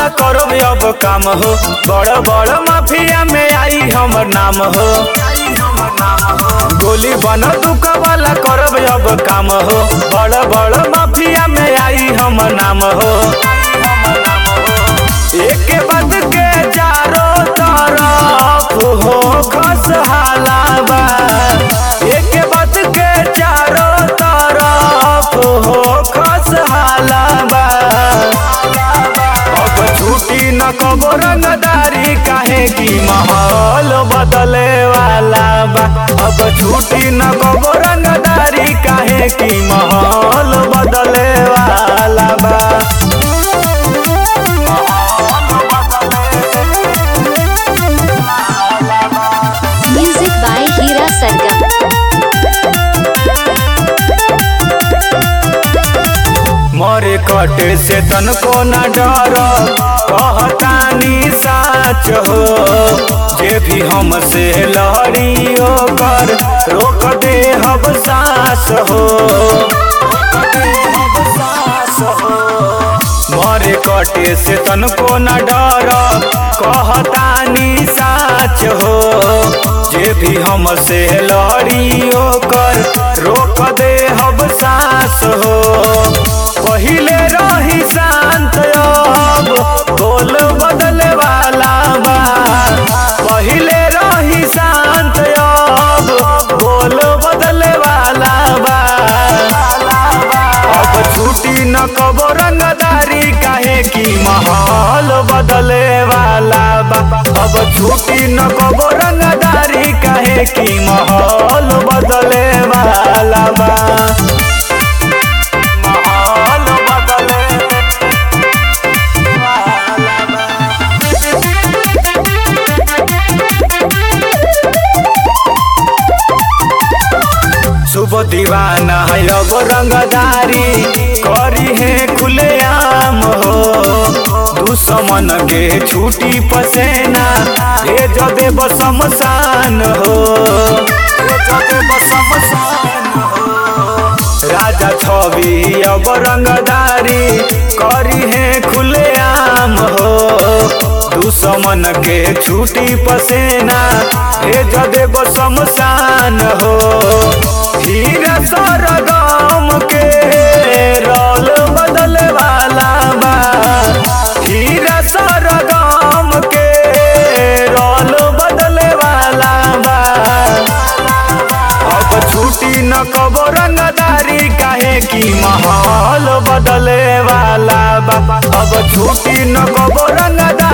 वाला करब अब काम हो। बड़ बड़ माफिया में आई हमर नाम हो। गोली बंदूक वाला करब अब काम हो। बड़ बड़ माफिया में आई हमर नाम हो। एक बात के चारों तरफ हो खुशहाला बा। एक बात के चारों तरफ हो खुशहाला बा। अब छुट्टी न कबो रंगदारी काहे की माहौल बदले वाला बा। अब छुट्टी न कबो रंगदारी काहे की माहौल बदले वाला बा। Music by Heera Sargam. मोरे कटे से तनको न डर कहतानी साच हो। जे भी हमसे लड़ी ओकर रोक दे हब सास हो। मोरे कटे से तनको न डर कहतानी साच हो। जे भी हमसे लड़ी ओकर रोक दे हब सास हो। पहिले रही शांत अब बोल बदले वाला बा। पहिले रही शांत अब बोल बदले वाला बा। अब छुट्टी न कबो रंगदारी काहे की माहौल बदले वाला बा। अब छुट्टी न कबो रंगदारी काहे की माहौल बदले वाला बा। शुभ दीवाना है अब रंगदारी करी है खुलेआम हो। दुश्मन के छुट्टी पसेना भेज देब शमशान हो। राजा छवि अब रंगदारी करी है खुलेआम हो। दुश्मन के छुट्टी पसेना भेज देब शमशान हो। हीरा सरगम के रोल बदले वाला बा। हीरा सरगम के रोल बदले वाला बा। अब छुट्टी न कबो रंगदारी काहे की माहौल बदले वाला बा। अब छुट्टी न कबो रंगदारी